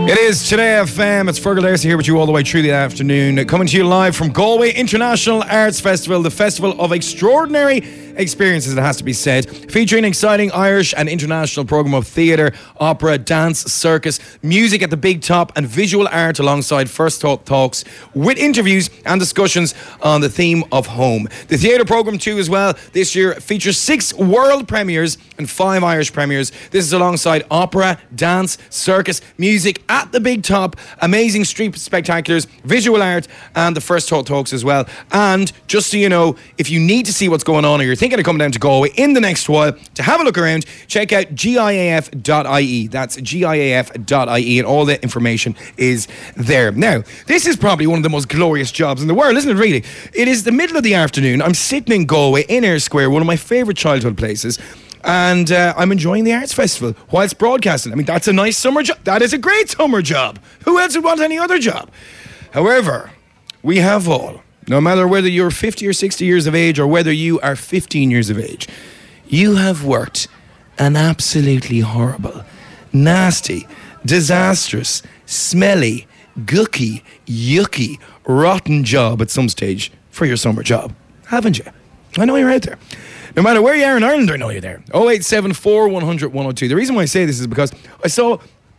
It is Today FM. It's Fergal Darcy here with you all the way through the afternoon. Coming to you live from Galway International Arts Festival, the festival of extraordinary experiences, it has to be said, featuring an exciting Irish and international programme of theatre, opera, dance, circus, music at the big top, and visual art alongside first talks with interviews and discussions on the theme of home. The theatre programme too as well this year features 6 world premieres and 5 Irish premieres. This is alongside opera, dance, circus, music at the big top, amazing street spectaculars, visual art, and the first talks as well. And just so you know, if you need to see what's going on or you're thinking of coming down to Galway in the next while to have a look around, check out giaf.ie. That's giaf.ie, and all the information is there. Now, this is probably one of the most glorious jobs in the world, isn't it, really? It is the middle of the afternoon. I'm sitting in Galway, in Eyre Square, one of my favourite childhood places, and I'm enjoying the Arts Festival whilst broadcasting. I mean, that's a nice summer job. That is a great summer job. Who else would want any other job? However, we have all, no matter whether you're 50 or 60 years of age or whether you are 15 years of age, you have worked an absolutely horrible, nasty, disastrous, smelly, gooky, yucky, rotten job at some stage for your summer job, haven't you? I know you're out there. No matter where you are in Ireland, I know you're there. 0874 100 102. The reason why I say this is because I saw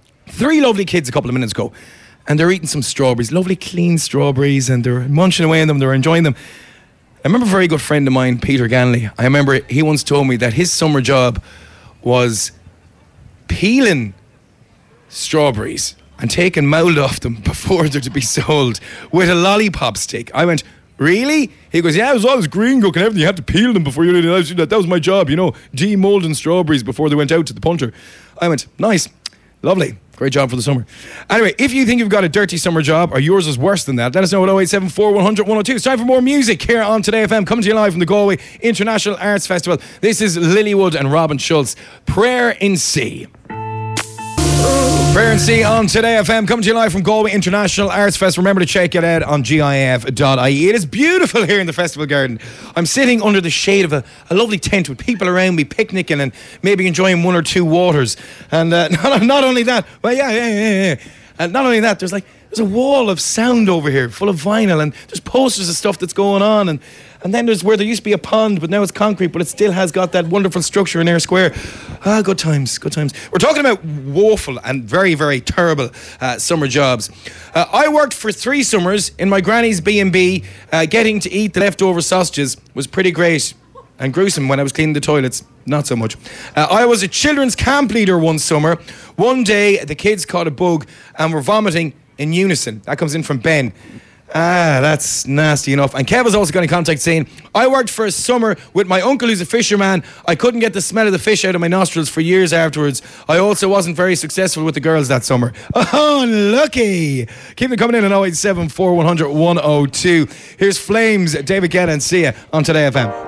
3 lovely kids a couple of minutes ago, and they're eating some strawberries, lovely clean strawberries, and they're munching away on them, they're enjoying them. I remember a very good friend of mine, Peter Ganley. I remember he once told me that his summer job was peeling strawberries and taking mould off them before they're to be sold with a lollipop stick. I went, really? He goes, yeah, it was always green cook and everything. You had to peel them before you did that. That was my job, you know, demoulding strawberries before they went out to the punter. I went, nice, lovely. Great job for the summer. Anyway, if you think you've got a dirty summer job or yours is worse than that, let us know at 0874 100 102. It's time for more music here on Today FM, coming to you live from the Galway International Arts Festival. This is Lilywood and Robin Schulz, Prayer in C. Prayer in C on Today FM, coming to you live from Galway International Arts Fest. Remember to check it out on gif.ie. It is beautiful here in the festival garden. I'm sitting under the shade of a lovely tent with people around me picnicking and maybe enjoying 1 or 2 waters. And not only that, well, yeah. And not only that, there's a wall of sound over here full of vinyl, and there's posters of stuff that's going on, and then there's where there used to be a pond, but now it's concrete, but it still has got that wonderful structure in Eyre Square. Good times. We're talking about woeful and very, very terrible summer jobs. I worked for 3 summers in my granny's B&B. Getting to eat the leftover sausages was pretty great and gruesome. When I was cleaning the toilets, not so much. I was a children's camp leader one summer. One day, the kids caught a bug and were vomiting in unison. That comes in from Ben. That's nasty enough. And Kev has also got in contact saying, I worked for a summer with my uncle who's a fisherman. I couldn't get the smell of the fish out of my nostrils for years afterwards. I also wasn't very successful with the girls that summer. Oh, lucky. Keep them coming in at 0874 100 102. Here's Flames, David Guetta and Sia on Today FM.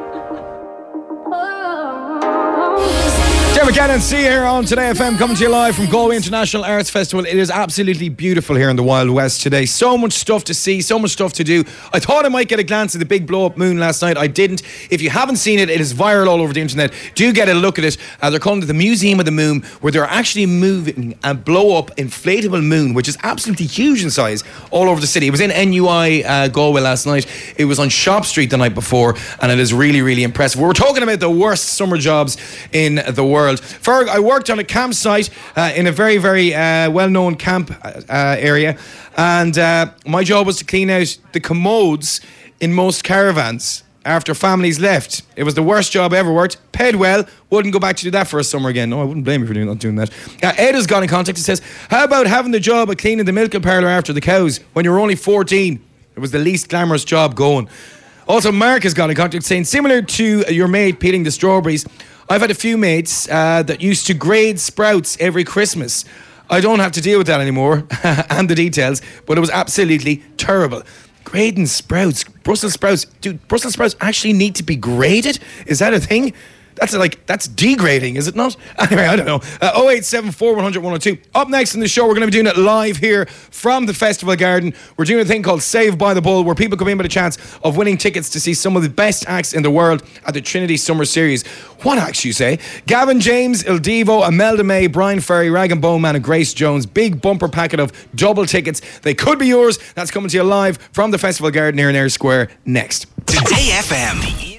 David Guetta and Sia here on Today FM, coming to you live from Galway International Arts Festival. It is absolutely beautiful here in the Wild West today. So much stuff to see, so much stuff to do. I thought I might get a glance at the big blow-up moon last night. I didn't. If you haven't seen it, it is viral all over the internet. Do get a look at it. They're calling it the Museum of the Moon, where they're actually moving a blow-up inflatable moon, which is absolutely huge in size, all over the city. It was in NUI Galway last night. It was on Shop Street the night before, and it is really, really impressive. We're talking about the worst summer jobs in the world. Ferg, I worked on a campsite in a very, very well-known camp area, and my job was to clean out the commodes in most caravans after families left. It was the worst job I ever worked. Paid well. Wouldn't go back to do that for a summer again. No, I wouldn't blame you for not doing that. Ed has got in contact and says, how about having the job of cleaning the milking parlour after the cows when you were only 14? It was the least glamorous job going. Also, Mark has got in contact saying, similar to your mate peeling the strawberries, I've had a few mates that used to grade sprouts every Christmas. I don't have to deal with that anymore and the details, but it was absolutely terrible. Grading sprouts, Brussels sprouts. Dude, Brussels sprouts actually need to be graded? Is that a thing? That's degrading, is it not? Anyway, I don't know. 0874 100 102. Up next in the show, we're going to be doing it live here from the Festival Garden. We're doing a thing called Saved by the Bull, where people come in with a chance of winning tickets to see some of the best acts in the world at the Trinity Summer Series. What acts, you say? Gavin James, Il Divo, Imelda May, Brian Ferry, Rag and Bone Man and Grace Jones. Big bumper packet of double tickets. They could be yours. That's coming to you live from the Festival Garden here in Ayr Square next. Today FM.